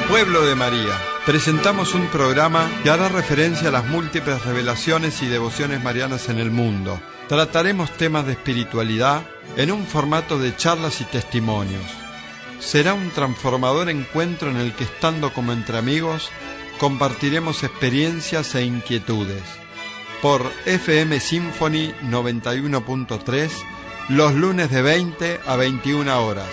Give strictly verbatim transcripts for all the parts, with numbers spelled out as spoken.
Pueblo de María. Presentamos un programa que hará referencia a las múltiples revelaciones y devociones marianas en el mundo. Trataremos temas de espiritualidad en un formato de charlas y testimonios. Será un transformador encuentro en el que, estando como entre amigos, compartiremos experiencias e inquietudes. Por F M Symphony noventa y uno punto tres, los lunes de veinte a veintiuna horas.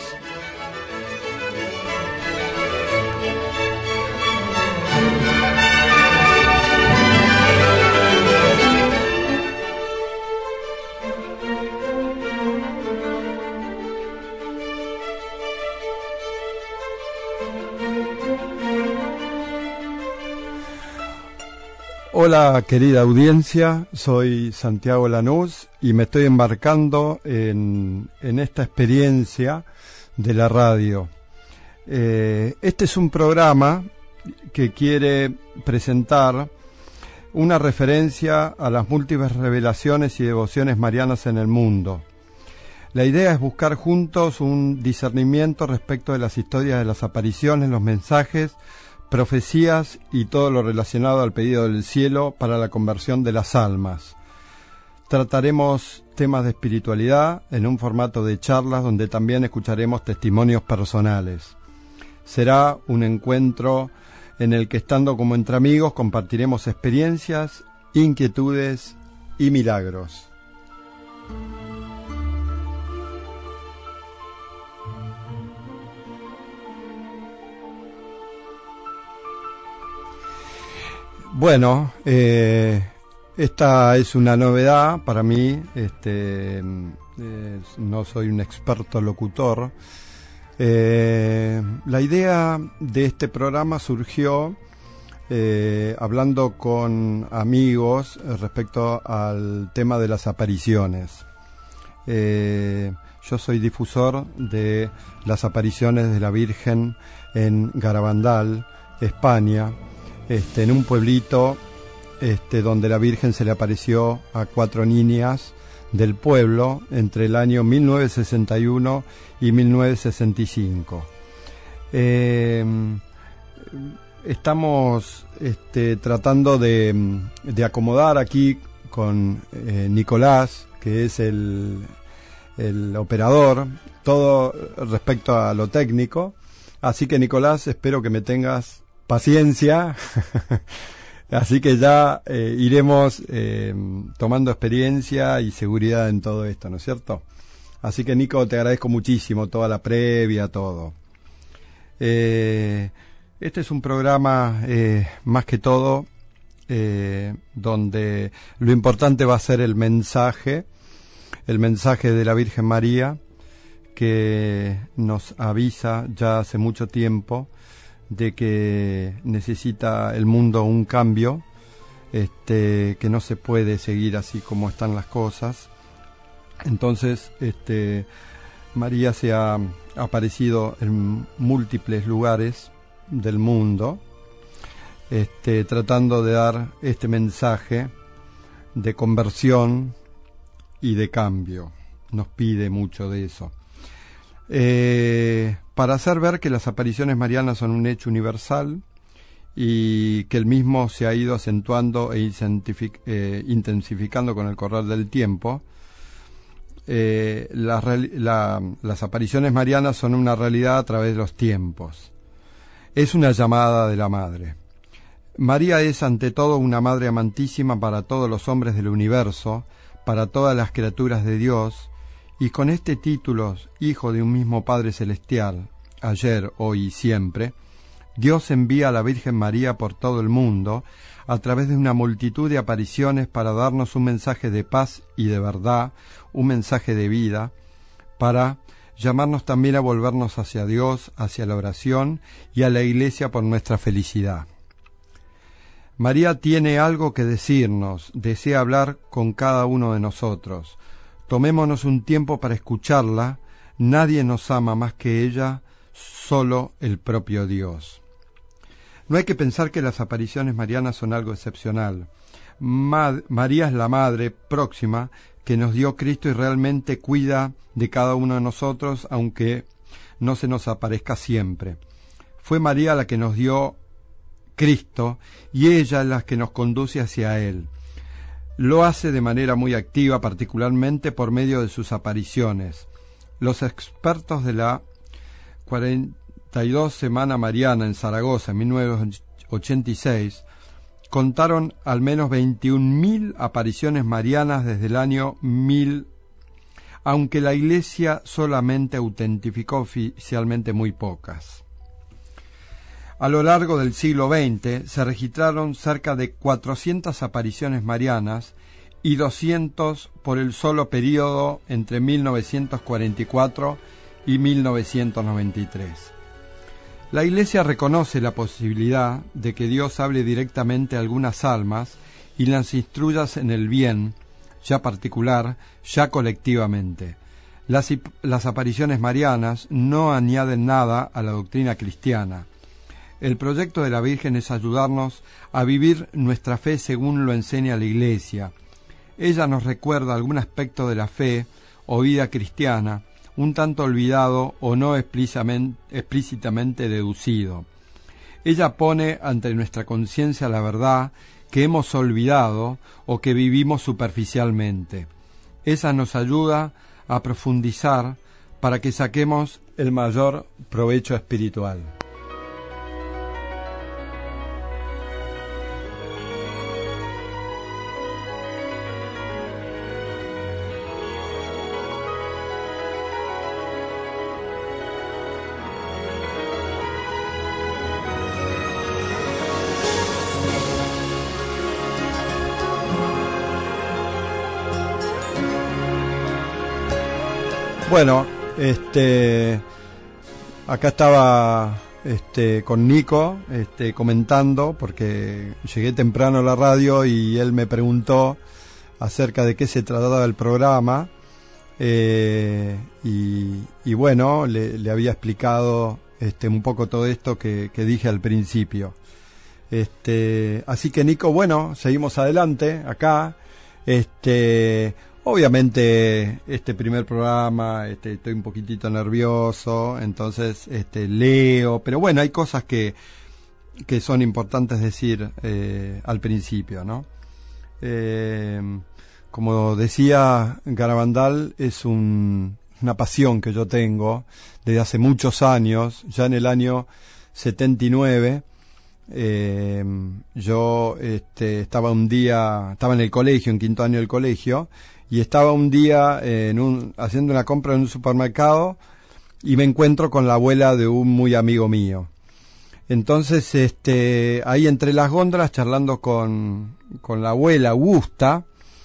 Hola querida audiencia, soy Santiago Lanús y me estoy embarcando en, en esta experiencia de la radio. Eh, este es un programa que quiere presentar una referencia a las múltiples revelaciones y devociones marianas en el mundo. La idea es buscar juntos un discernimiento respecto de las historias de las apariciones, los mensajes, profecías y todo lo relacionado al pedido del cielo para la conversión de las almas. Trataremos temas de espiritualidad en un formato de charlas donde también escucharemos testimonios personales. Será un encuentro en el que, estando como entre amigos, compartiremos experiencias, inquietudes y milagros. Bueno, eh, esta es una novedad para mí. Este, eh, no soy un experto locutor. Eh, la idea de este programa surgió eh, hablando con amigos respecto al tema de las apariciones. Eh, yo soy difusor de las apariciones de la Virgen en Garabandal, España. Este, en un pueblito este, donde la Virgen se le apareció a cuatro niñas del pueblo entre el año mil novecientos sesenta y uno y mil novecientos sesenta y cinco. Eh, estamos este, tratando de, de acomodar aquí con eh, Nicolás, que es el, el operador, todo respecto a lo técnico. Así que, Nicolás, espero que me tengas paciencia, así que ya eh, iremos eh, tomando experiencia y seguridad en todo esto, ¿no es cierto? Así que, Nico, te agradezco muchísimo toda la previa, todo. Eh, este es un programa eh, más que todo eh, donde lo importante va a ser el mensaje, el mensaje de la Virgen María, que nos avisa ya hace mucho tiempo de que necesita el mundo un cambio, este, que no se puede seguir así como están las cosas. Entonces, este, María se ha aparecido en múltiples lugares del mundo, este, tratando de dar este mensaje de conversión y de cambio. Nos pide mucho de eso. Eh, para hacer ver que las apariciones marianas son un hecho universal y que el mismo se ha ido acentuando e eh, intensificando con el correr del tiempo. Eh, la, la, las apariciones marianas son una realidad a través de los tiempos. Es una llamada de la Madre. María es ante todo una Madre amantísima para todos los hombres del universo, para todas las criaturas de Dios, y con este título, hijo de un mismo Padre Celestial, ayer, hoy y siempre, Dios envía a la Virgen María por todo el mundo a través de una multitud de apariciones para darnos un mensaje de paz y de verdad, un mensaje de vida, para llamarnos también a volvernos hacia Dios, hacia la oración y a la Iglesia por nuestra felicidad. María tiene algo que decirnos, desea hablar con cada uno de nosotros. Tomémonos un tiempo para escucharla. Nadie nos ama más que ella, solo el propio Dios. No hay que pensar que las apariciones marianas son algo excepcional. Ma- María es la Madre próxima que nos dio Cristo y realmente cuida de cada uno de nosotros, aunque no se nos aparezca siempre. Fue María la que nos dio Cristo y ella es la que nos conduce hacia Él. Lo hace de manera muy activa, particularmente por medio de sus apariciones. Los expertos de la cuarenta y dos Semana Mariana en Zaragoza en mil novecientos ochenta y seis contaron al menos veintiún mil apariciones marianas desde el año mil, aunque la Iglesia solamente autentificó oficialmente muy pocas. A lo largo del siglo veinte se registraron cerca de cuatrocientas apariciones marianas y doscientas por el solo período entre mil novecientos cuarenta y cuatro y mil novecientos noventa y tres. La Iglesia reconoce la posibilidad de que Dios hable directamente a algunas almas y las instruya en el bien, ya particular, ya colectivamente. Las, las apariciones marianas no añaden nada a la doctrina cristiana. El proyecto de la Virgen es ayudarnos a vivir nuestra fe según lo enseña la Iglesia. Ella nos recuerda algún aspecto de la fe o vida cristiana, un tanto olvidado o no explícitamente deducido. Ella pone ante nuestra conciencia la verdad que hemos olvidado o que vivimos superficialmente. Ella nos ayuda a profundizar para que saquemos el mayor provecho espiritual. Bueno, este, acá estaba este, con Nico este, comentando, porque llegué temprano a la radio y él me preguntó acerca de qué se trataba el programa, eh, y, y bueno, le, le había explicado este, un poco todo esto que, que dije al principio. Este, así que Nico, bueno, seguimos adelante acá. Este, obviamente este primer programa, este, estoy un poquitito nervioso, entonces este, leo, pero bueno, hay cosas que que son importantes decir eh, al principio, ¿no? Eh, como decía, Garabandal es un, una pasión que yo tengo desde hace muchos años. Ya en el año setenta y nueve eh, yo este, estaba un día, estaba en el colegio, en quinto año del colegio, y estaba un día en un, haciendo una compra en un supermercado y me encuentro con la abuela de un muy amigo mío. Entonces, este, ahí entre las góndolas, charlando con, con la abuela Augusta,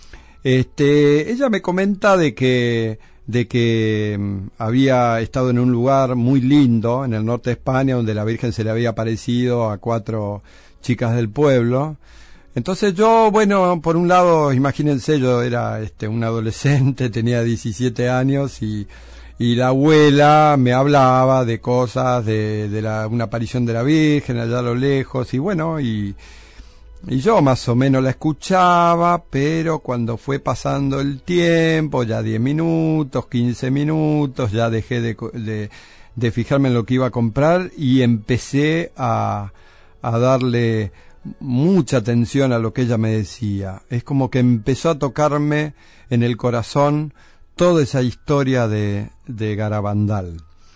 este, ella me comenta de que, de que um, había estado en un lugar muy lindo en el norte de España, donde la Virgen se le había aparecido a cuatro chicas del pueblo. Entonces yo, bueno, por un lado, imagínense, yo era este, un adolescente, tenía diecisiete años y y la abuela me hablaba de cosas, de, de la, una aparición de la Virgen allá a lo lejos, y bueno, y, y yo más o menos la escuchaba, pero cuando fue pasando el tiempo, ya diez minutos, quince minutos, ya dejé de, de, de fijarme en lo que iba a comprar y empecé a, a darle mucha atención a lo que ella me decía. Es como que empezó a tocarme en el corazón toda esa historia de, de Garabandal.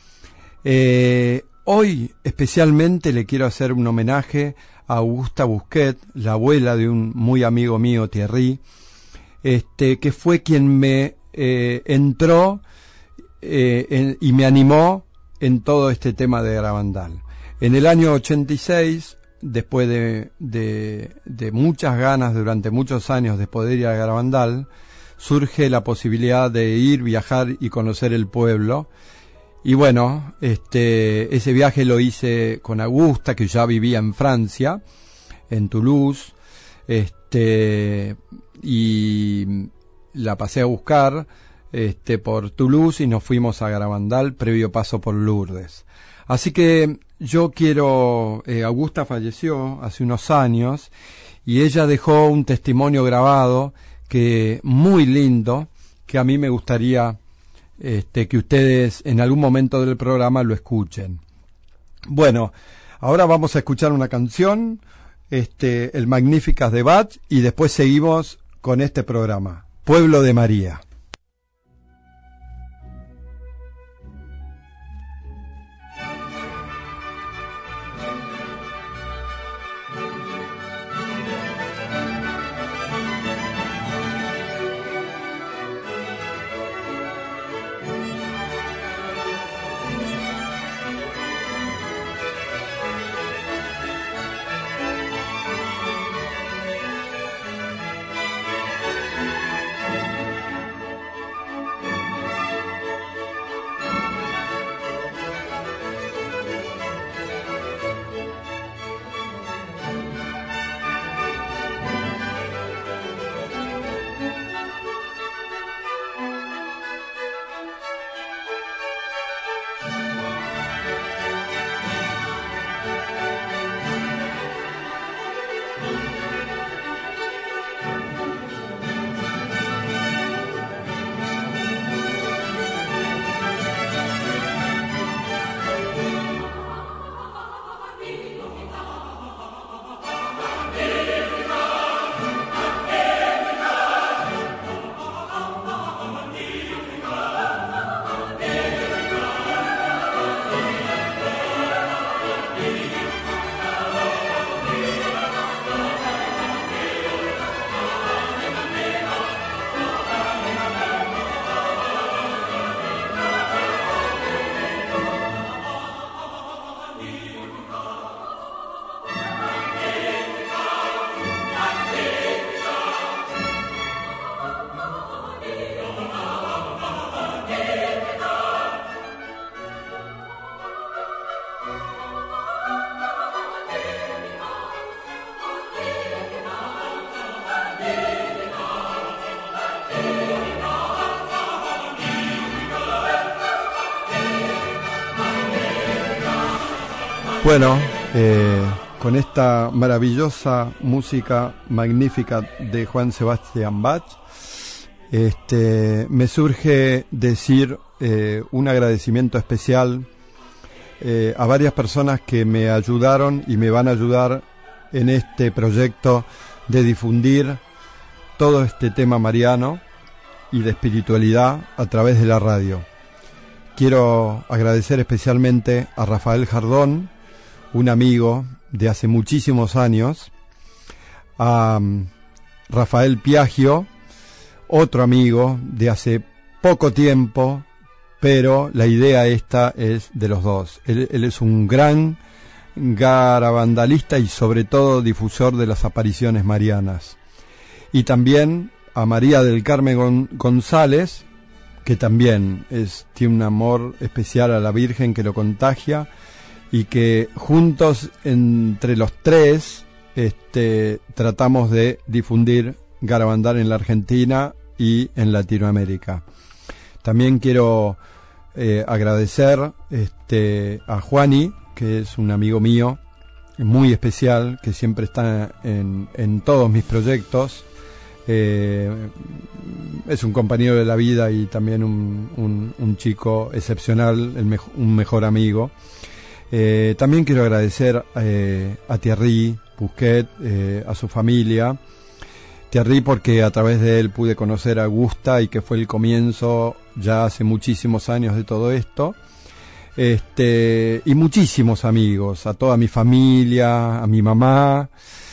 Eh, hoy especialmente le quiero hacer un homenaje a Augusta Busquet, la abuela de un muy amigo mío, Thierry, este, que fue quien me eh, entró eh, en, y me animó en todo este tema de Garabandal. En el año ochenta y seis, después de, de, de muchas ganas durante muchos años de poder ir a Garabandal, surge la posibilidad de ir, viajar y conocer el pueblo. Y bueno, este, ese viaje lo hice con Augusta, que ya vivía en Francia, en Toulouse, este, y la pasé a buscar, este, por Toulouse y nos fuimos a Garabandal, previo paso por Lourdes. Así que yo quiero, eh, Augusta falleció hace unos años y ella dejó un testimonio grabado que muy lindo, que a mí me gustaría este, que ustedes en algún momento del programa lo escuchen. Bueno, Ahora vamos a escuchar una canción, este, el Magnificat de Bach, y después seguimos con este programa, Pueblo de María. Bueno, eh, con esta maravillosa música magnífica de Juan Sebastián Bach, este, me surge decir eh, un agradecimiento especial eh, a varias personas que me ayudaron y me van a ayudar en este proyecto de difundir todo este tema mariano y de espiritualidad a través de la radio. Quiero agradecer especialmente a Rafael Jardón, un amigo de hace muchísimos años, a um, Rafael Piaggio, otro amigo de hace poco tiempo, pero la idea esta es de los dos. Él, él es un gran garabandalista y sobre todo difusor de las apariciones marianas. Y también a María del Carmen Gon- González, que también es, tiene un amor especial a la Virgen que lo contagia, y que juntos, entre los tres, este, tratamos de difundir garabandal en la Argentina y en Latinoamérica. También quiero eh, agradecer este, a Juani, que es un amigo mío muy especial, que siempre está en, en todos mis proyectos. Eh, es un compañero de la vida y también un, un, un chico excepcional, el mejo, un mejor amigo. Eh, también quiero agradecer eh, a Thierry Busquet, eh, a su familia. Thierry porque a través de él pude conocer a Augusta y que fue el comienzo ya hace muchísimos años de todo esto. Este, y muchísimos amigos, a toda mi familia, a mi mamá.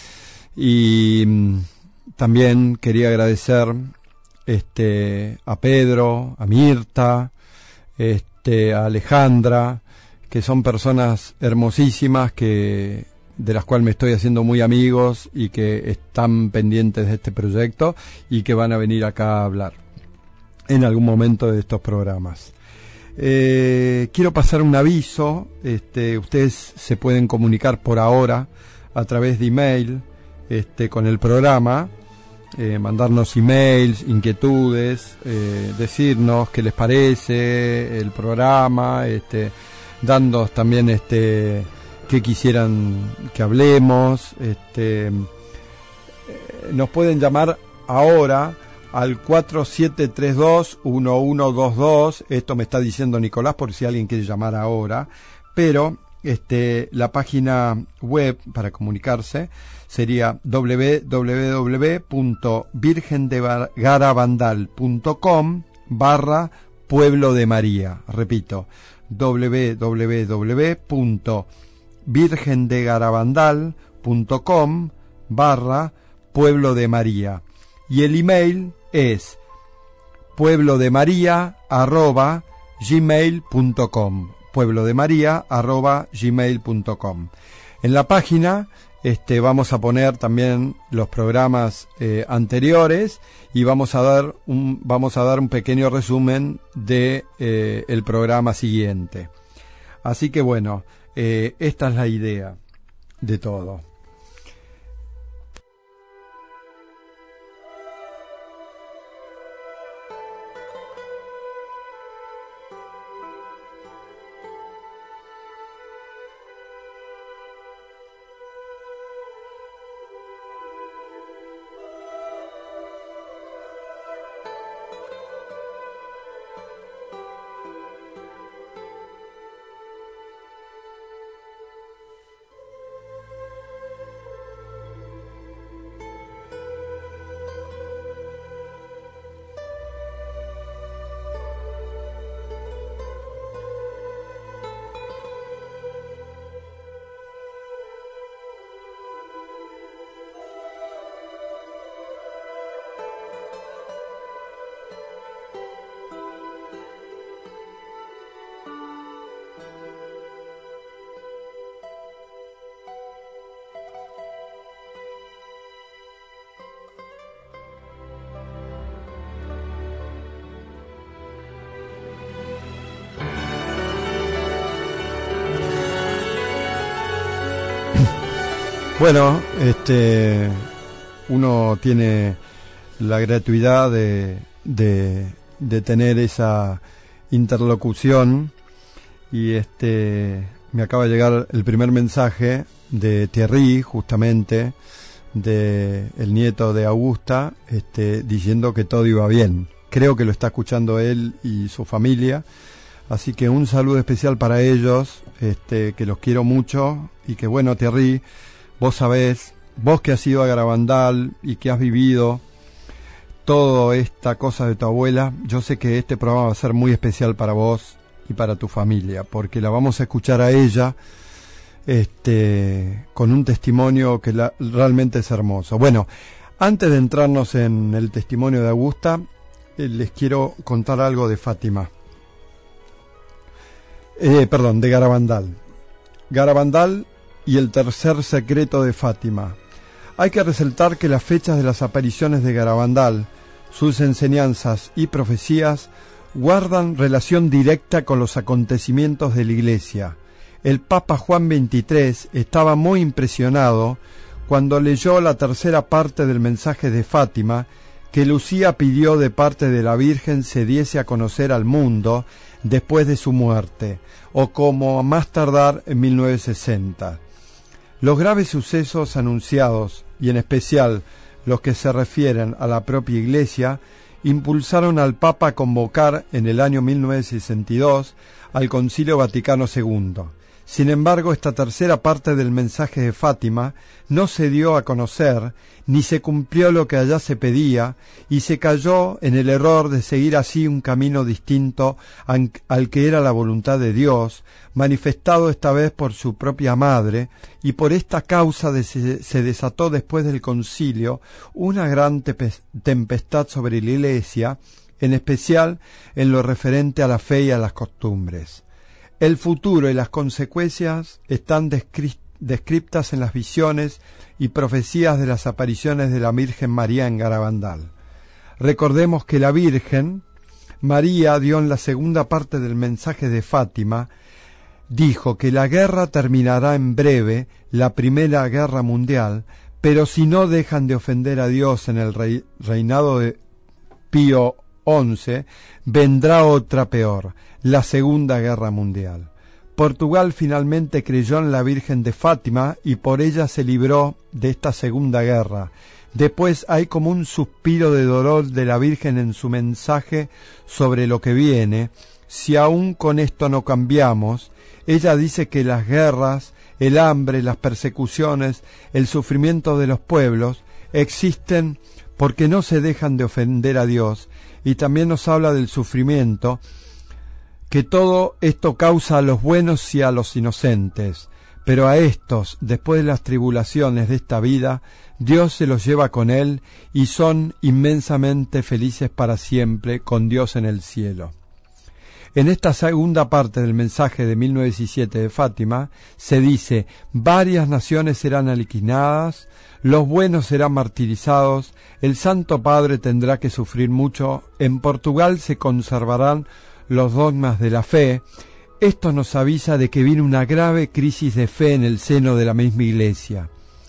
Y mm, también quería agradecer este, a Pedro, a Mirta, este, a Alejandra, que son personas hermosísimas que de las cuales me estoy haciendo muy amigos y que están pendientes de este proyecto y que van a venir acá a hablar en algún momento de estos programas. Eh, quiero pasar un aviso. Este, ustedes se pueden comunicar por ahora a través de email este, con el programa, eh, mandarnos emails, inquietudes, eh, decirnos qué les parece el programa, este, dando también este que quisieran que hablemos. Este, eh, nos pueden llamar ahora al cuatro siete tres dos uno uno dos dos. Esto me está diciendo Nicolás por si alguien quiere llamar ahora, pero este, la página web para comunicarse sería doble u doble u doble u punto virgen de garabandal punto com barra Pueblo de María. Repito, doble u doble u doble u punto virgen de garabandal punto com barra Pueblo de María. Y el email es pueblo de maría arroba gmail punto com. pueblo de maría arroba gmail punto com. En la página este, vamos a poner también los programas eh, anteriores y vamos a dar un vamos a dar un pequeño resumen de eh, el programa siguiente. Así que bueno, eh, esta es la idea de todo. Bueno, este, uno tiene la gratuidad de, de, de tener esa interlocución y este, me acaba de llegar el primer mensaje de Thierry, justamente, de el nieto de Augusta, este, diciendo que todo iba bien. Creo que lo está escuchando él y su familia, así que un saludo especial para ellos, este, que los quiero mucho y que bueno, Thierry, vos sabés, vos que has ido a Garabandal y que has vivido toda esta cosa de tu abuela, yo sé que este programa va a ser muy especial para vos y para tu familia, porque la vamos a escuchar a ella este, con un testimonio que la, realmente es hermoso. Bueno, antes de entrarnos en el testimonio de Augusta, eh, les quiero contar algo de Fátima. Eh, perdón, de Garabandal. Garabandal y el tercer secreto de Fátima. Hay que resaltar que las fechas de las apariciones de Garabandal, sus enseñanzas y profecías guardan relación directa con los acontecimientos de la Iglesia. El Papa Juan veintitrés estaba muy impresionado cuando leyó la tercera parte del mensaje de Fátima que Lucía pidió de parte de la Virgen se diese a conocer al mundo después de su muerte, o como a más tardar en mil novecientos sesenta. Los graves sucesos anunciados, y en especial los que se refieren a la propia Iglesia, impulsaron al Papa a convocar en el año mil novecientos sesenta y dos al Concilio Vaticano segundo. Sin embargo, esta tercera parte del mensaje de Fátima no se dio a conocer, ni se cumplió lo que allá se pedía, y se cayó en el error de seguir así un camino distinto al que era la voluntad de Dios, manifestado esta vez por su propia madre, y por esta causa de se, se desató después del concilio una gran tempestad sobre la Iglesia, en especial en lo referente a la fe y a las costumbres. El futuro y las consecuencias están descri- descriptas en las visiones y profecías de las apariciones de la Virgen María en Garabandal. Recordemos que la Virgen María dio en la segunda parte del mensaje de Fátima, dijo que la guerra terminará en breve, la Primera Guerra Mundial, pero si no dejan de ofender a Dios en el rey, reinado de Pío once, vendrá otra peor, la Segunda Guerra Mundial. Portugal finalmente creyó en la Virgen de Fátima y por ella se libró de esta Segunda Guerra. Después hay como un suspiro de dolor de la Virgen en su mensaje sobre lo que viene. Si aún con esto no cambiamos, Ella dice que las guerras, el hambre, las persecuciones, el sufrimiento de los pueblos existen porque no se dejan de ofender a Dios, y también nos habla del sufrimiento, que todo esto causa a los buenos y a los inocentes, pero a estos, después de las tribulaciones de esta vida, Dios se los lleva con Él y son inmensamente felices para siempre con Dios en el cielo. En esta segunda parte del mensaje de mil novecientos diecisiete de Fátima se dice: varias naciones serán aniquiladas, los buenos serán martirizados, el Santo Padre tendrá que sufrir mucho, en Portugal se conservarán los dogmas de la fe. Esto nos avisa de que viene una grave crisis de fe en el seno de la misma Iglesia.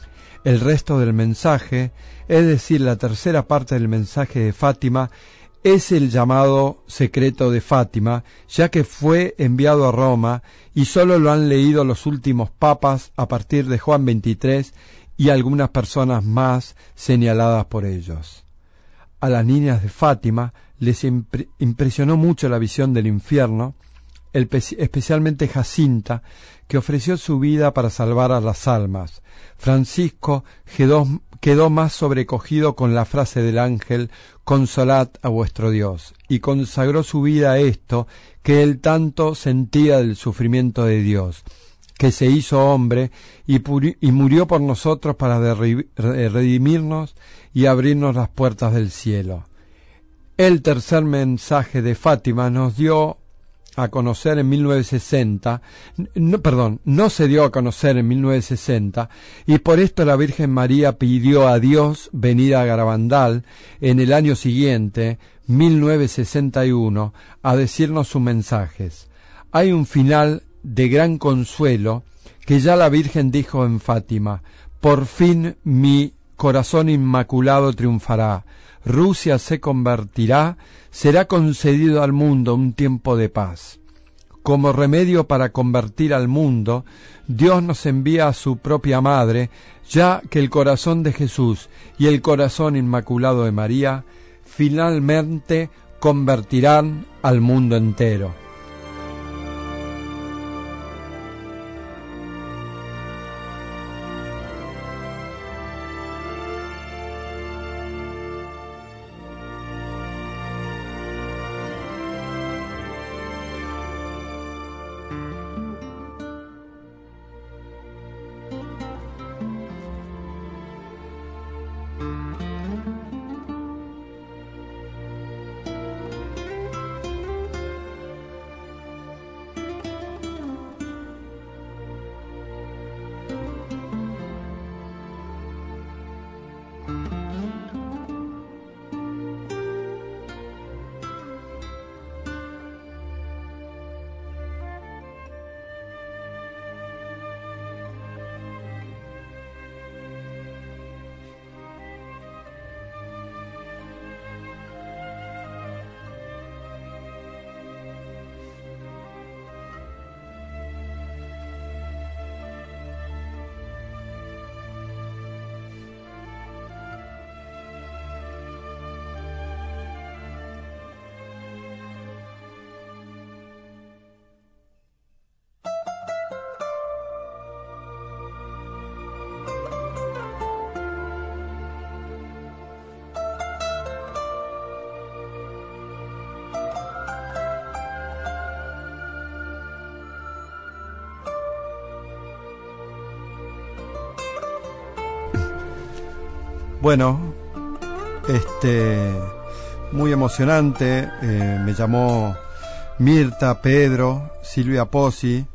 El resto del mensaje, es decir, la tercera parte del mensaje de Fátima, es el llamado secreto de Fátima, ya que fue enviado a Roma y solo lo han leído los últimos papas a partir de Juan veintitrés y algunas personas más señaladas por ellos. A las niñas de Fátima les impre- impresionó mucho la visión del infierno, el pe- especialmente Jacinta, que ofreció su vida para salvar a las almas. Francisco quedó, quedó más sobrecogido con la frase del ángel: «Consolad a vuestro Dios», y consagró su vida a esto que él tanto sentía del sufrimiento de Dios, que se hizo hombre y, puri- y murió por nosotros para derri- redimirnos y abrirnos las puertas del cielo. El tercer mensaje de Fátima nos dio a conocer en mil novecientos sesenta, no, perdón, no se dio a conocer en mil novecientos sesenta, y por esto la Virgen María pidió a Dios venir a Garabandal en el año siguiente, mil novecientos sesenta y uno, a decirnos sus mensajes. Hay un final de gran consuelo que ya la Virgen dijo en Fátima: por fin mi corazón inmaculado triunfará, Rusia se convertirá, será concedido al mundo un tiempo de paz. Como remedio para convertir al mundo, Dios nos envía a su propia Madre, ya que el corazón de Jesús y el corazón inmaculado de María finalmente convertirán al mundo entero. Bueno, este, muy emocionante, eh, me llamó Mirta, Pedro, Silvia Pozzi,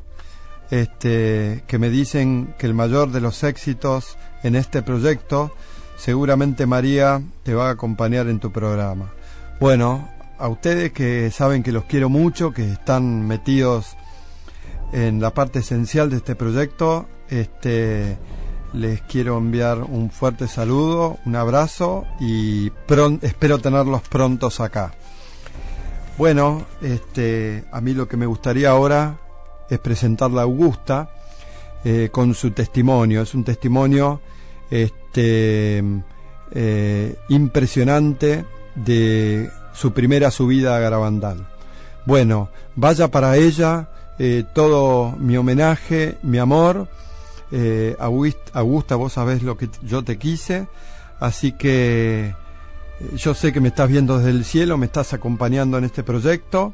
este, que me dicen que el mayor de los éxitos en este proyecto, seguramente María te va a acompañar en tu programa. Bueno, a ustedes que saben que los quiero mucho, que están metidos en la parte esencial de este proyecto, este, les quiero enviar un fuerte saludo, un abrazo y pron- espero tenerlos prontos acá. Bueno, este, a mí lo que me gustaría ahora es presentarla a Augusta eh, con su testimonio. Es un testimonio este, eh, impresionante de su primera subida a Garabandal. Bueno, vaya para ella eh, todo mi homenaje, mi amor. eh, Augusta, vos sabés lo que yo te quise, así que eh, yo sé que me estás viendo desde el cielo, me estás acompañando en este proyecto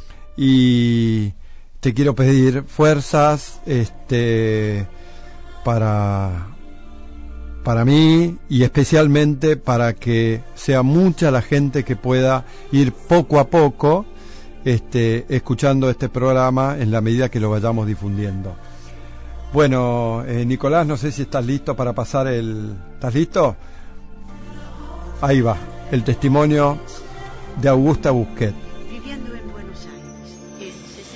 y te quiero pedir fuerzas este para para mí y especialmente para que sea mucha la gente que pueda ir poco a poco este escuchando este programa en la medida que lo vayamos difundiendo. Bueno, eh, Nicolás, no sé si estás listo para pasar el... ¿Estás listo? Ahí va, el testimonio de Augusta Bousquet. Viviendo en Buenos Aires en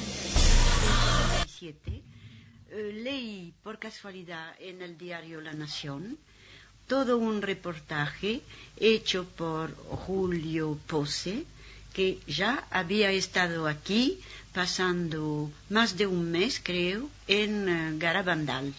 sesenta y siete, eh, leí por casualidad en el diario La Nación todo un reportaje hecho por Julio Pose, que ya había estado aquí pasando más de un mes, creo, en uh, Garabandal.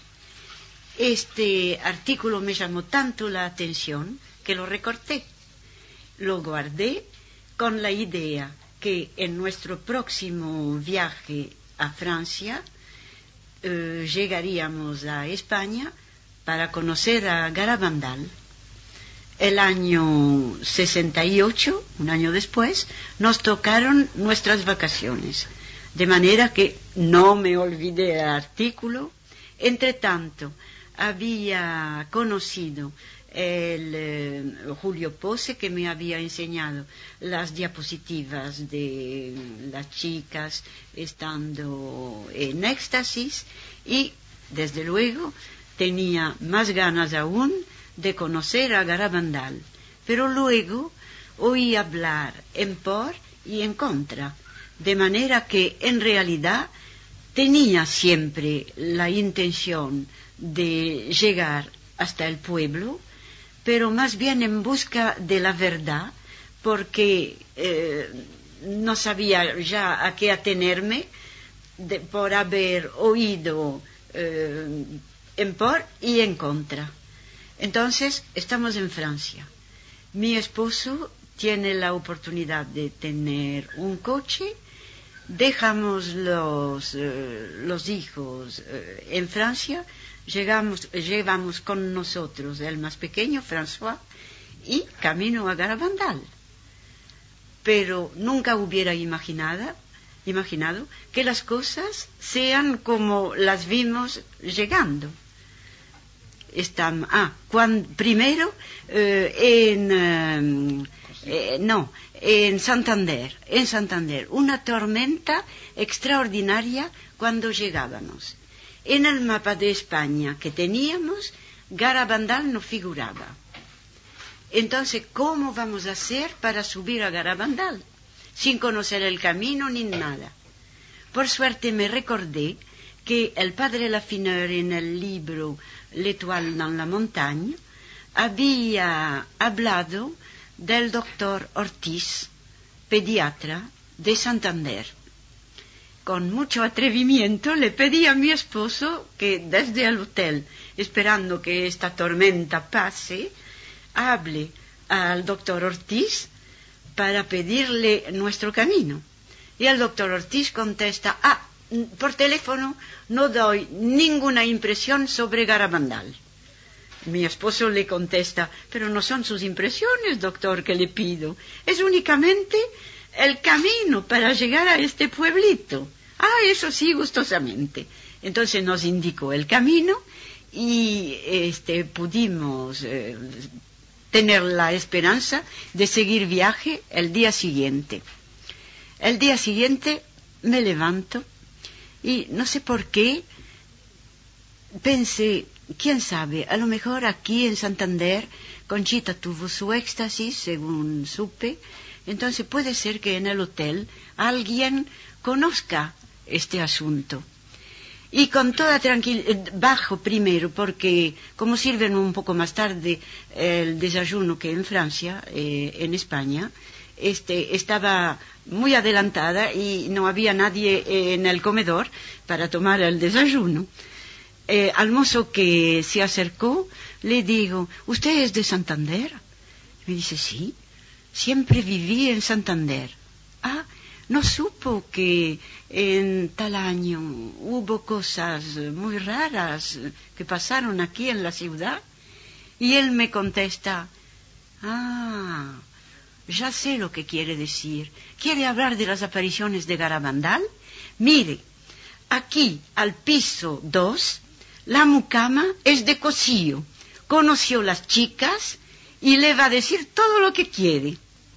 Este artículo me llamó tanto la atención que lo recorté. Lo guardé con la idea que en nuestro próximo viaje a Francia uh, llegaríamos a España para conocer a Garabandal. El año sesenta y ocho, un año después, nos tocaron nuestras vacaciones, de manera que no me olvidé del artículo. Entre tanto, había conocido el eh, Julio Pose, que me había enseñado las diapositivas de las chicas estando en éxtasis, y desde luego tenía más ganas aún de conocer a Garabandal, pero luego oí hablar en por y en contra, de manera que en realidad tenía siempre la intención de llegar hasta el pueblo, pero más bien en busca de la verdad, porque eh, no sabía ya a qué atenerme de, por haber oído eh, en por y en contra. Entonces, estamos en Francia. Mi esposo tiene la oportunidad de tener un coche. Dejamos los, eh, los hijos eh, en Francia. Llegamos, llevamos con nosotros el más pequeño, François, y camino a Garabandal. Pero nunca hubiera imaginado, imaginado que las cosas sean como las vimos llegando. Están, ah, cuando, primero eh, en eh, eh, no, en Santander, en Santander, una tormenta extraordinaria cuando llegábamos. En el mapa de España que teníamos, Garabandal no figuraba. Entonces, ¿cómo vamos a hacer para subir a Garabandal? Sin conocer el camino ni nada. Por suerte me recordé que el padre Lafineur, en el libro L'Étoile dans la montagne, había hablado del doctor Ortiz, pediatra de Santander. Con mucho atrevimiento le pedí a mi esposo que desde el hotel, esperando que esta tormenta pase, hable al doctor Ortiz para pedirle nuestro camino. Y el doctor Ortiz contesta, ah, por teléfono no doy ninguna impresión sobre Garabandal. Mi esposo le contesta, pero no son sus impresiones, doctor, que le pido. Es únicamente el camino para llegar a este pueblito. Ah, eso sí, gustosamente. Entonces nos indicó el camino y este, pudimos eh, tener la esperanza de seguir viaje el día siguiente. El día siguiente me levanto y no sé por qué pensé, quién sabe, a lo mejor aquí en Santander Conchita tuvo su éxtasis, según supe, entonces puede ser que en el hotel alguien conozca este asunto. Y con toda tranquilidad, bajo primero, porque como sirven un poco más tarde el desayuno que en Francia, eh, en España, este, estaba muy adelantada y no había nadie en el comedor para tomar el desayuno. Eh, al mozo que se acercó, le digo, ¿usted es de Santander? Me dice, sí, siempre viví en Santander. Ah, no supo que en tal año hubo cosas muy raras que pasaron aquí en la ciudad. Y él me contesta, ah, ya sé lo que quiere decir. ¿Quiere hablar de las apariciones de Garabandal? Mire, aquí al piso dos, la mucama es de Cosillo. Conoció las chicas y le va a decir todo lo que quiere.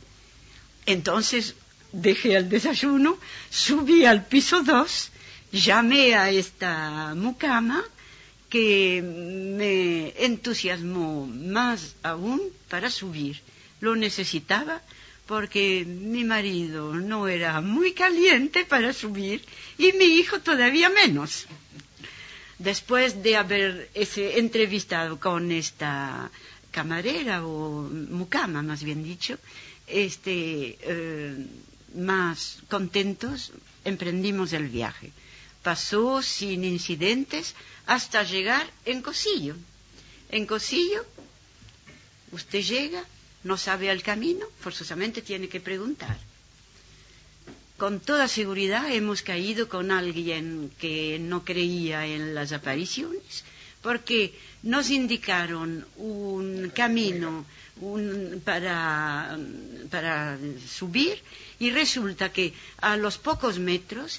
Entonces dejé el desayuno, subí al piso dos, llamé a esta mucama que me entusiasmó más aún para subir. Lo necesitaba porque mi marido no era muy caliente para subir y mi hijo todavía menos. Después de haber ese, entrevistado con esta camarera o mucama, más bien dicho, este, eh, más contentos, emprendimos el viaje. Pasó sin incidentes hasta llegar en Cosillo. En Cosillo, usted llega, no sabe el camino, forzosamente tiene que preguntar. Con toda seguridad hemos caído con alguien que no creía en las apariciones, porque nos indicaron un camino un, para, para subir, y resulta que a los pocos metros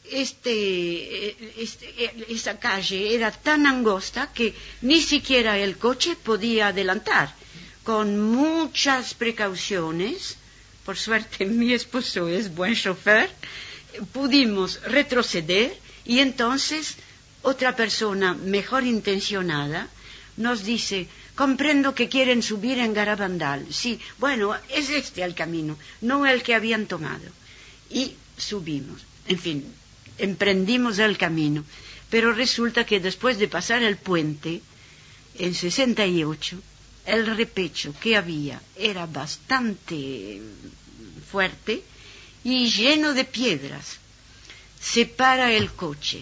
este, este, esa calle era tan angosta que ni siquiera el coche podía adelantar. Con muchas precauciones, por suerte mi esposo es buen chofer, pudimos retroceder, y entonces otra persona mejor intencionada nos dice, comprendo que quieren subir en Garabandal. Sí, bueno, es este el camino, no el que habían tomado. Y subimos, en fin, emprendimos el camino. Pero resulta que después de pasar el puente, en sesenta y ocho, el repecho que había era bastante fuerte y lleno de piedras. Se para el coche.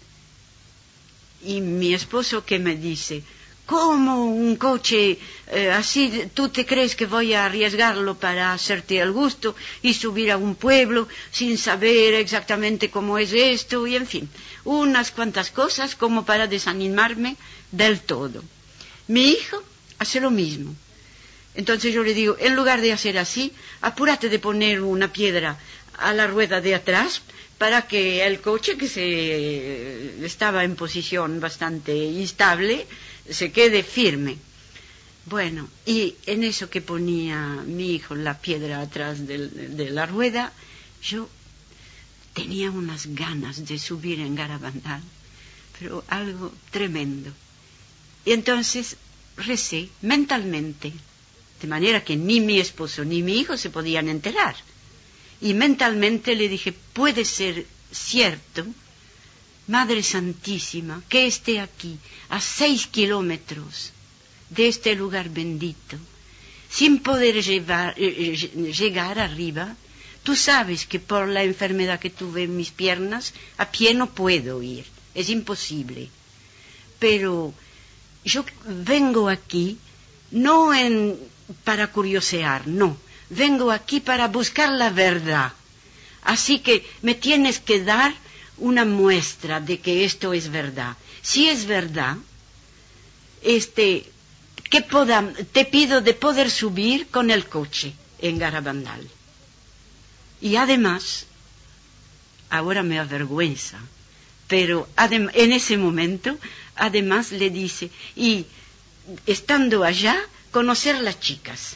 Y mi esposo que me dice, ¿cómo un coche eh, así, tú te crees que voy a arriesgarlo para hacerte el gusto y subir a un pueblo sin saber exactamente cómo es esto? Y en fin, unas cuantas cosas como para desanimarme del todo. Mi hijo hace lo mismo. Entonces yo le digo, en lugar de hacer así, apúrate de poner una piedra a la rueda de atrás para que el coche, que se estaba en posición bastante instable, se quede firme. Bueno, y en eso que ponía mi hijo la piedra atrás de, de la rueda, yo tenía unas ganas de subir en Garabandal, pero algo tremendo. Y entonces recé mentalmente, de manera que ni mi esposo ni mi hijo se podían enterar. Y mentalmente le dije, puede ser cierto, Madre Santísima, que esté aquí, a seis kilómetros de este lugar bendito, sin poder llevar, eh, llegar arriba. Tú sabes que por la enfermedad que tuve en mis piernas, a pie no puedo ir, es imposible. Pero yo vengo aquí no en, para curiosear, no. Vengo aquí para buscar la verdad. Así que me tienes que dar una muestra de que esto es verdad. Si es verdad, este, que poda, te pido de poder subir con el coche en Garabandal. Y además, ahora me avergüenza, pero adem- en ese momento, además le dice, y estando allá, conocer las chicas.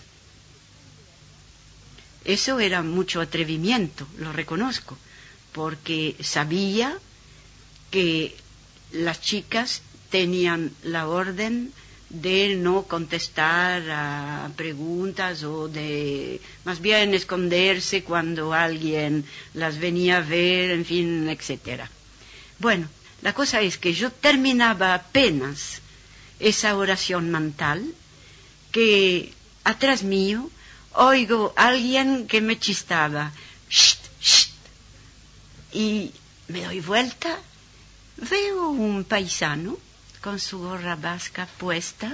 Eso era mucho atrevimiento, lo reconozco, porque sabía que las chicas tenían la orden de no contestar a preguntas o de más bien esconderse cuando alguien las venía a ver, en fin, etcétera. Bueno, la cosa es que yo terminaba apenas esa oración mental que atrás mío oigo a alguien que me chistaba, ¡sht, sht! Y me doy vuelta, veo un paisano con su gorra vasca puesta,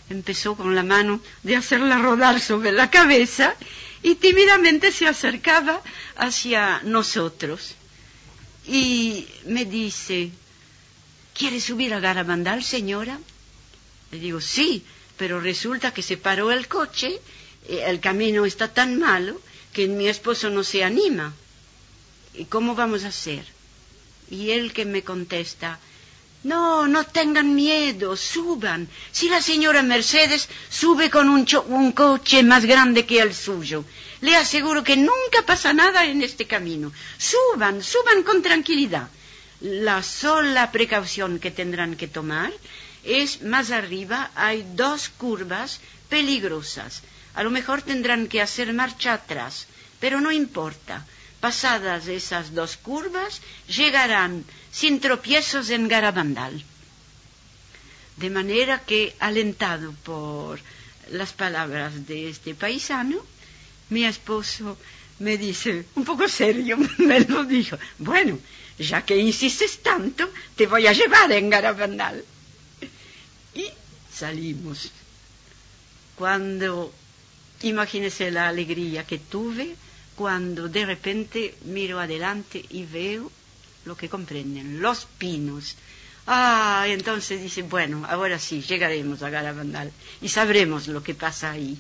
empezó con la mano de hacerla rodar sobre la cabeza y tímidamente se acercaba hacia nosotros. Y me dice, ¿quiere subir a Garabandal, señora? Le digo, sí, pero resulta que se paró el coche, el camino está tan malo que mi esposo no se anima. ¿Y cómo vamos a hacer? Y él que me contesta, no, no tengan miedo, suban. Si la señora Mercedes sube con un, un coche más grande que el suyo, le aseguro que nunca pasa nada en este camino. Suban, suban con tranquilidad. La sola precaución que tendrán que tomar es más arriba hay dos curvas peligrosas. A lo mejor tendrán que hacer marcha atrás, pero no importa. Pasadas esas dos curvas, llegarán sin tropiezos en Garabandal. De manera que, alentado por las palabras de este paisano, mi esposo me dice, un poco serio, me lo dijo, bueno, ya que insistes tanto, te voy a llevar en Garabandal. Y salimos. Cuando, imagínese la alegría que tuve, cuando de repente miro adelante y veo lo que comprenden, los pinos. Ah, entonces dice, bueno, ahora sí, llegaremos a Garabandal y sabremos lo que pasa ahí.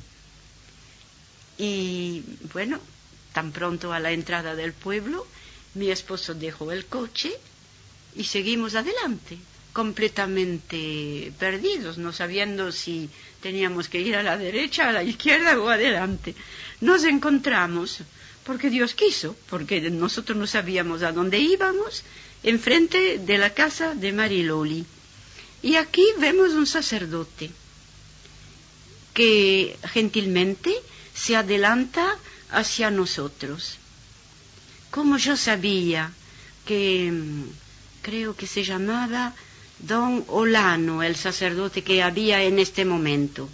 Y bueno, tan pronto a la entrada del pueblo, mi esposo dejó el coche y seguimos adelante, completamente perdidos, no sabiendo si teníamos que ir a la derecha, a la izquierda o adelante. Nos encontramos, porque Dios quiso, porque nosotros no sabíamos a dónde íbamos, enfrente de la casa de Mariloli. Y aquí vemos un sacerdote que gentilmente se adelanta hacia nosotros. Como yo sabía que, creo que se llamaba Don Olano, el sacerdote que había en este momento.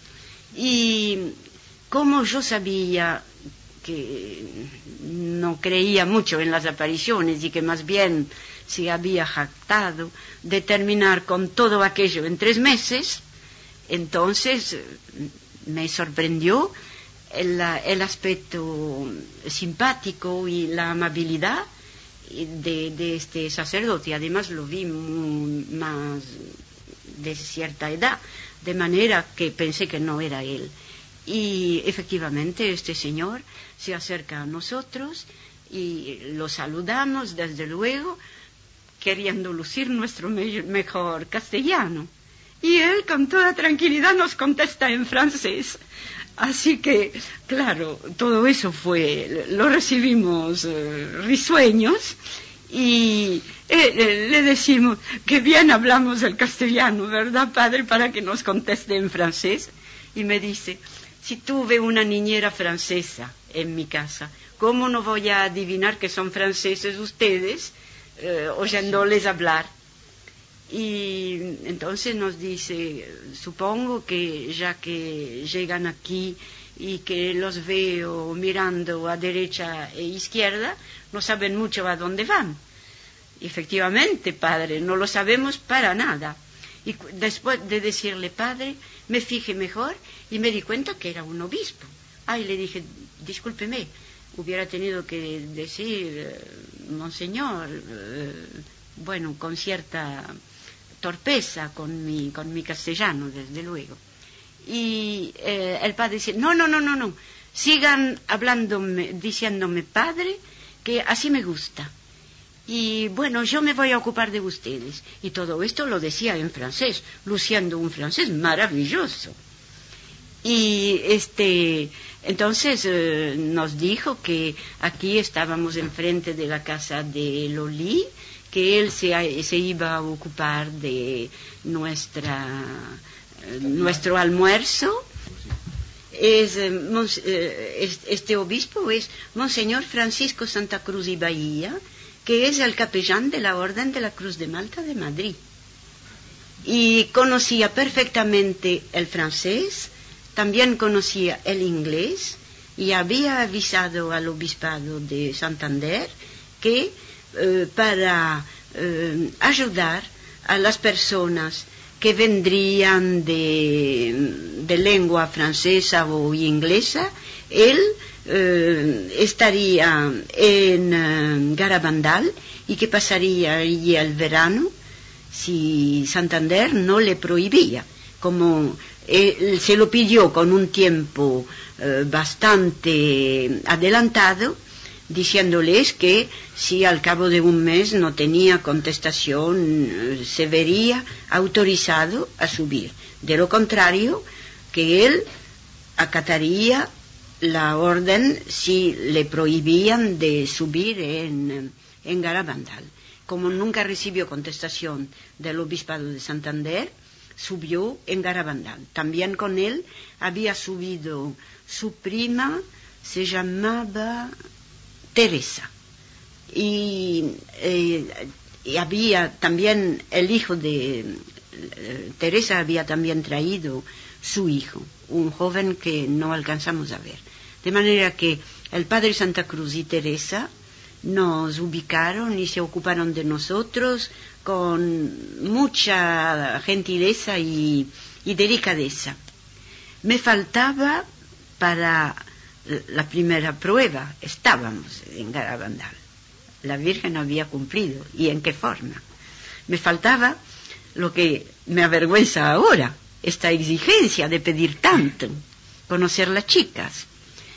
Y como yo sabía que no creía mucho en las apariciones y que más bien se había jactado de terminar con todo aquello en tres meses, entonces me sorprendió el, el aspecto simpático y la amabilidad de, de este sacerdote. Además lo vi muy, más de cierta edad, de manera que pensé que no era él. Y efectivamente este señor se acerca a nosotros y lo saludamos desde luego, queriendo lucir nuestro me- mejor castellano. Y él con toda tranquilidad nos contesta en francés. Así que, claro, todo eso fue, lo recibimos eh, risueños y eh, le decimos que bien hablamos el castellano, ¿verdad, padre? Para que nos conteste en francés. Y me dice, si tuve una niñera francesa en mi casa, ¿cómo no voy a adivinar que son franceses ustedes, eh, oyéndoles hablar? Y entonces nos dice, supongo que ya que llegan aquí y que los veo mirando a derecha e izquierda, no saben mucho a dónde van. Y efectivamente, padre, no lo sabemos para nada. Y después de decirle, padre, me fijé mejor y me di cuenta que era un obispo. Ah, y le dije, discúlpeme, hubiera tenido que decir, eh, monseñor, eh, bueno, con cierta torpeza con mi, con mi castellano, desde luego. Y eh, el padre dice, no, no, no, no, no, sigan hablándome, diciéndome padre, que así me gusta. Y bueno, yo me voy a ocupar de ustedes. Y todo esto lo decía en francés, luciendo un francés maravilloso. Y este, entonces eh, nos dijo que aquí estábamos enfrente de la casa de Loli, que él se, se iba a ocupar de nuestra, eh, nuestro almuerzo. Es, eh, mons, eh, este obispo es Monseñor Francisco Santa Cruz y Bahía, que es el capellán de la Orden de la Cruz de Malta de Madrid. Y conocía perfectamente el francés, también conocía el inglés, y había avisado al obispado de Santander que eh, para eh, ayudar a las personas que vendrían de, de lengua francesa o inglesa, él eh, estaría en eh, Garabandal y que pasaría allí el verano si Santander no le prohibía. Como él se lo pidió con un tiempo eh, bastante adelantado, diciéndoles que si al cabo de un mes no tenía contestación, se vería autorizado a subir. De lo contrario, que él acataría la orden si le prohibían de subir en, en Garabandal. Como nunca recibió contestación del Obispado de Santander, subió en Garabandal. También con él había subido su prima, se llamaba Teresa, y, eh, y había también el hijo de eh, Teresa había también traído su hijo, un joven que no alcanzamos a ver. De manera que el padre Santa Cruz y Teresa nos ubicaron y se ocuparon de nosotros con mucha gentileza y, y delicadeza. Me faltaba para la primera prueba, estábamos en Garabandal. La Virgen había cumplido, ¿y en qué forma? Me faltaba lo que me avergüenza ahora, esta exigencia de pedir tanto, conocer las chicas.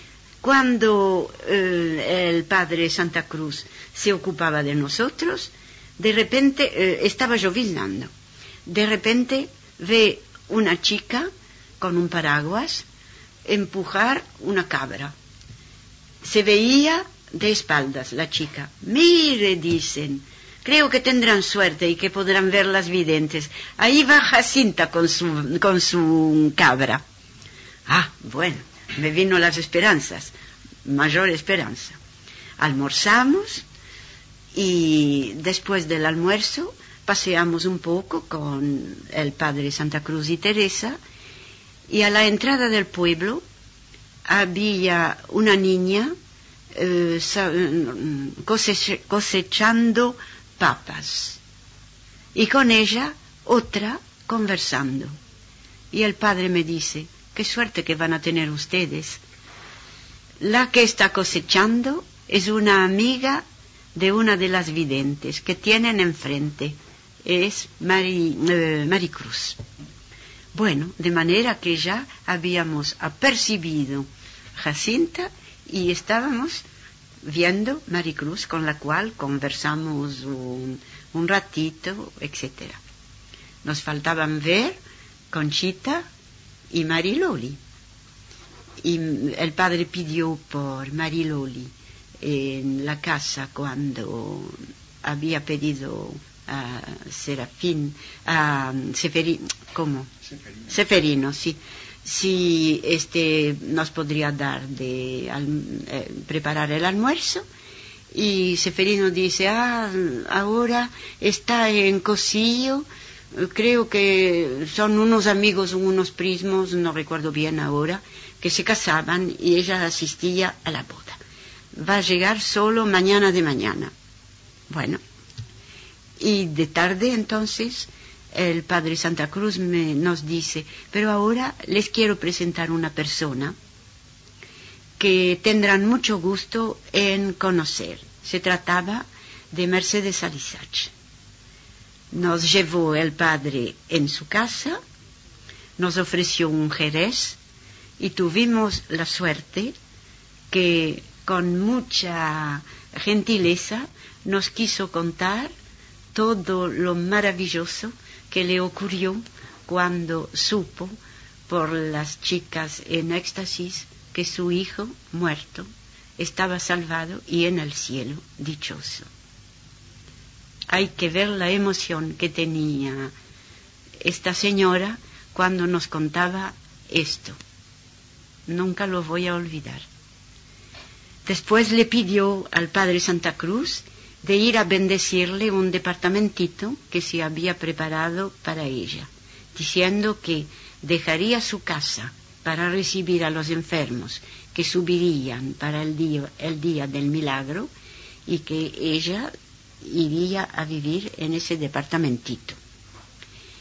Cuando eh, el padre Santa Cruz se ocupaba de nosotros, de repente eh, estaba lloviznando. De repente ve una chica con un paraguas empujar una cabra. Se veía de espaldas la chica. Mire, dicen, creo que tendrán suerte y que podrán ver las videntes. Ahí va Jacinta con su, con su cabra. Ah, bueno, me vino las esperanzas, mayor esperanza. Almorzamos y después del almuerzo paseamos un poco con el padre Santa Cruz y Teresa. Y a la entrada del pueblo había una niña eh, cosech- cosechando papas y con ella otra conversando. Y el padre me dice, qué suerte que van a tener ustedes. La que está cosechando es una amiga de una de las videntes que tienen enfrente, es Mari, eh, Maricruz. Bueno, de manera que ya habíamos apercibido Jacinta y estábamos viendo Maricruz, con la cual conversamos un, un ratito, etcétera. Nos faltaban ver Conchita y Mariloli. Y el padre pidió por Mariloli en la casa cuando había pedido a Serafín, a Seferino, ¿cómo? Seferino. Seferino, sí. Si este nos podría dar de al, eh, preparar el almuerzo. Y Seferino dice, ah, ahora está en Cosillo, creo que son unos amigos, unos primos, no recuerdo bien ahora, que se casaban y ella asistía a la boda. Va a llegar solo mañana de mañana. Bueno, y de tarde entonces el padre Santa Cruz me, nos dice, pero ahora les quiero presentar una persona que tendrán mucho gusto en conocer. Se trataba de Mercedes Alizach. Nos llevó el padre en su casa, nos ofreció un jerez y tuvimos la suerte que con mucha gentileza nos quiso contar todo lo maravilloso que le ocurrió cuando supo por las chicas en éxtasis que su hijo muerto estaba salvado y en el cielo dichoso. Hay que ver la emoción que tenía esta señora cuando nos contaba esto. Nunca lo voy a olvidar. Después le pidió al padre Santa Cruz de ir a bendecirle un departamentito que se había preparado para ella, diciendo que dejaría su casa para recibir a los enfermos que subirían para el día, el día del milagro, y que ella iría a vivir en ese departamentito.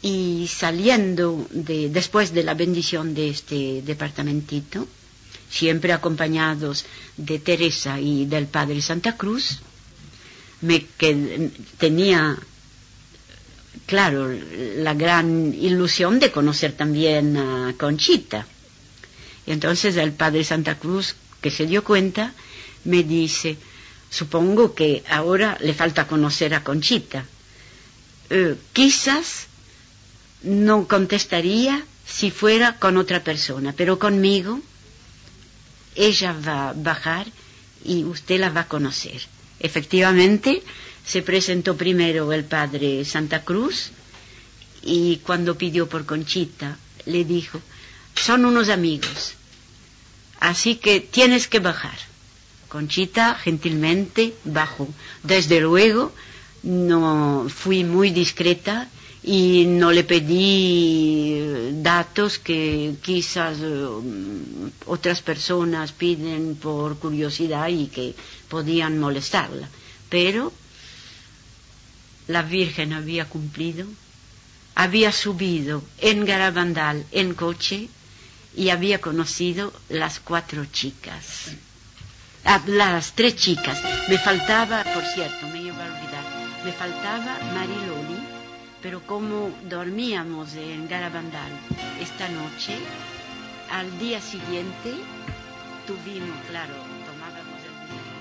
y saliendo de, después de la bendición de este departamentito, siempre acompañados de Teresa y del Padre Santa Cruz, me qued, tenía, claro, la gran ilusión de conocer también a Conchita. Y entonces el Padre Santa Cruz, que se dio cuenta, me dice, supongo que ahora le falta conocer a Conchita. Eh, quizás no contestaría si fuera con otra persona, pero conmigo ella va a bajar y usted la va a conocer. Efectivamente, se presentó primero el Padre Santa Cruz y cuando pidió por Conchita, le dijo, son unos amigos, así que tienes que bajar. Conchita gentilmente bajó. Desde luego, no fui muy discreta y no le pedí datos que quizás uh, otras personas piden por curiosidad y que podían molestarla. Pero la Virgen había cumplido, había subido en Garabandal en coche y había conocido las cuatro chicas. Ah, las tres chicas. Me faltaba, por cierto, me iba a olvidar, me faltaba Mariloli, pero como dormíamos en Garabandal esta noche, al día siguiente tuvimos, claro, tomábamos el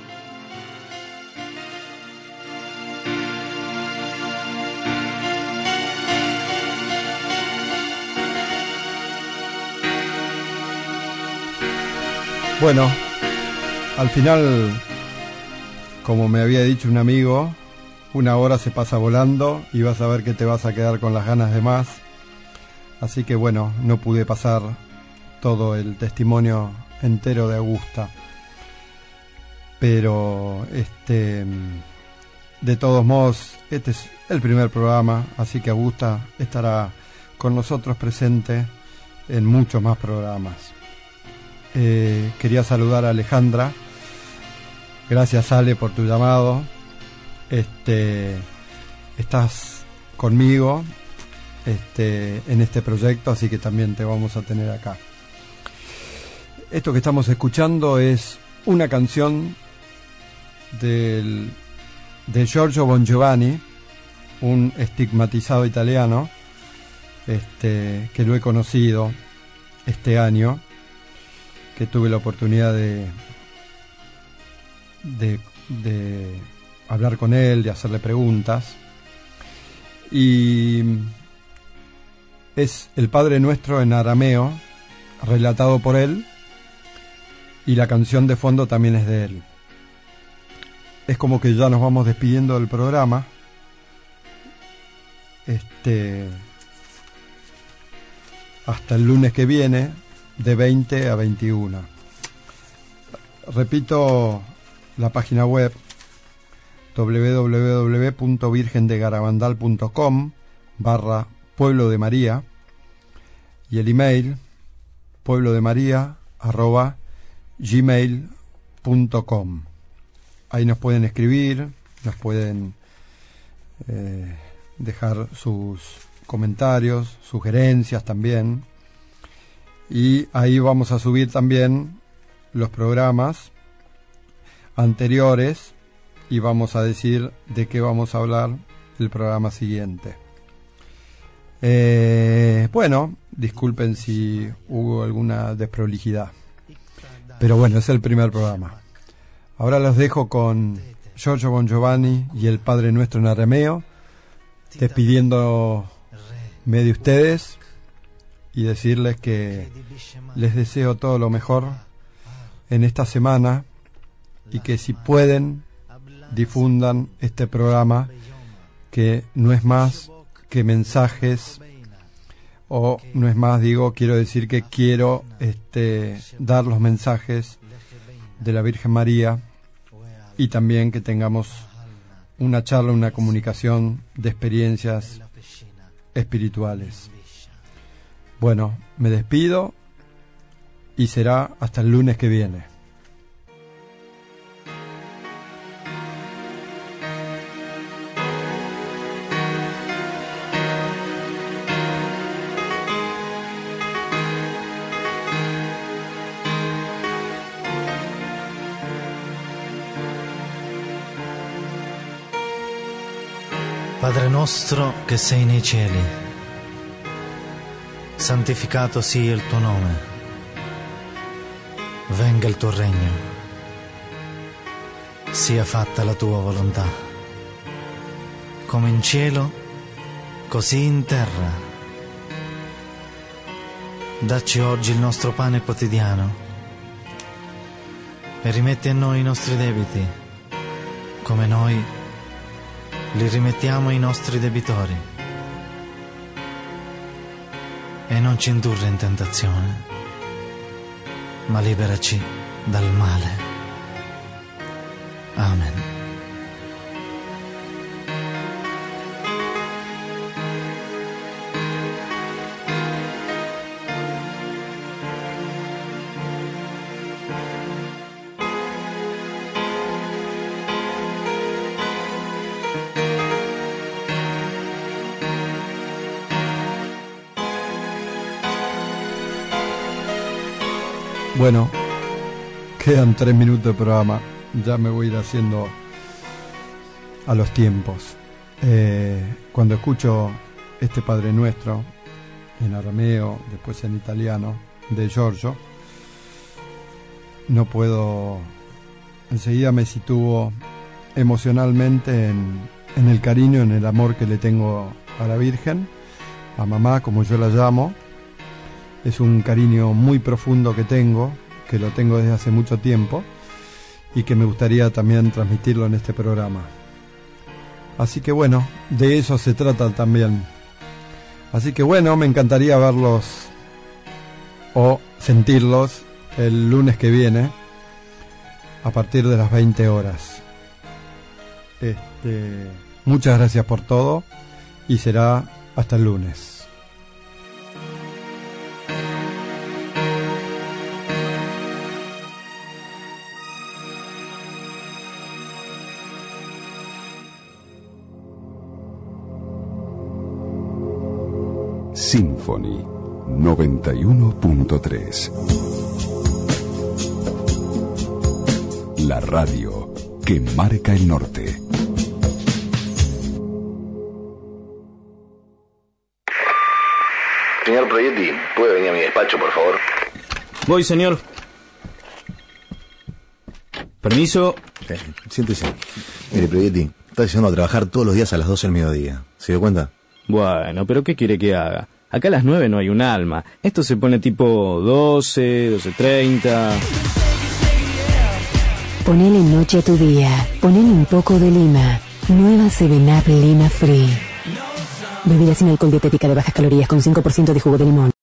desayuno. Bueno, al final, como me había dicho un amigo, una hora se pasa volando y vas a ver que te vas a quedar con las ganas de más. Así que bueno, no pude pasar todo el testimonio entero de Augusta. Pero este de todos modos, este es el primer programa, así que Augusta estará con nosotros presente en muchos más programas. Eh, quería saludar a Alejandra. Gracias, Ale, por tu llamado. Este, estás conmigo este, en este proyecto, así que también te vamos a tener acá. Esto que estamos escuchando es una canción del, de Giorgio Bon Giovanni, un estigmatizado italiano, este, que lo he conocido este año, que tuve la oportunidad de, de, de hablar con él, de hacerle preguntas, y es el Padre Nuestro en arameo, relatado por él, y la canción de fondo también es de él. Es como que ya nos vamos despidiendo del programa. Este, hasta el lunes que viene, de veinte a veintiuno. Repito la página web doble u doble u doble u punto virgen de garabandal punto com barra Pueblo de María y el email pueblo de maría arroba gmail punto com. Ahí nos pueden escribir, nos pueden eh, dejar sus comentarios, sugerencias también, y ahí vamos a subir también los programas anteriores y vamos a decir de qué vamos a hablar el programa siguiente. Eh, bueno, disculpen si hubo alguna desprolijidad, pero bueno, es el primer programa. Ahora los dejo con Giorgio Bon Giovanni y el Padre Nuestro en arameo, despidiéndome de ustedes y decirles que les deseo todo lo mejor en esta semana y que si pueden difundan este programa, que no es más que mensajes, o no es más, digo, quiero decir que quiero este, dar los mensajes de la Virgen María, y también que tengamos una charla, una comunicación de experiencias espirituales. Bueno, me despido y será hasta el lunes que viene. Padre nostro che sei nei cieli, santificato sia il tuo nome, venga il tuo regno, sia fatta la tua volontà, come in cielo, così in terra. Dacci oggi il nostro pane quotidiano e rimetti a noi i nostri debiti, come noi li rimettiamo ai nostri debitori, e non ci indurre in tentazione, ma liberaci dal male. Amen. Bueno, quedan tres minutos de programa, ya me voy a ir haciendo a los tiempos. Eh, cuando escucho este Padre Nuestro, en arameo, después en italiano, de Giorgio, no puedo, enseguida me sitúo emocionalmente en, en el cariño, en el amor que le tengo a la Virgen, a mamá, como yo la llamo. Es un cariño muy profundo que tengo, que lo tengo desde hace mucho tiempo y que me gustaría también transmitirlo en este programa. Así que bueno, de eso se trata también. Así que bueno, me encantaría verlos o sentirlos el lunes que viene a partir de las veinte horas. Este, muchas gracias por todo y será hasta el lunes. Symphony noventa y uno punto tres. La radio que marca el norte. Señor Proietti, ¿puede venir a mi despacho, por favor? Voy, señor. Permiso. Eh, siéntese. Mire, Proietti, está llegando a trabajar todos los días a las doce del mediodía. ¿Se dio cuenta? Bueno, pero ¿qué quiere que haga? Acá a las nueve no hay un alma. Esto se pone tipo doce, doce treinta. Ponele noche a tu día. Ponele un poco de Lima. Nueva seven up Lima Free. Bebida sin alcohol, dietética de bajas calorías con cinco por ciento de jugo de limón.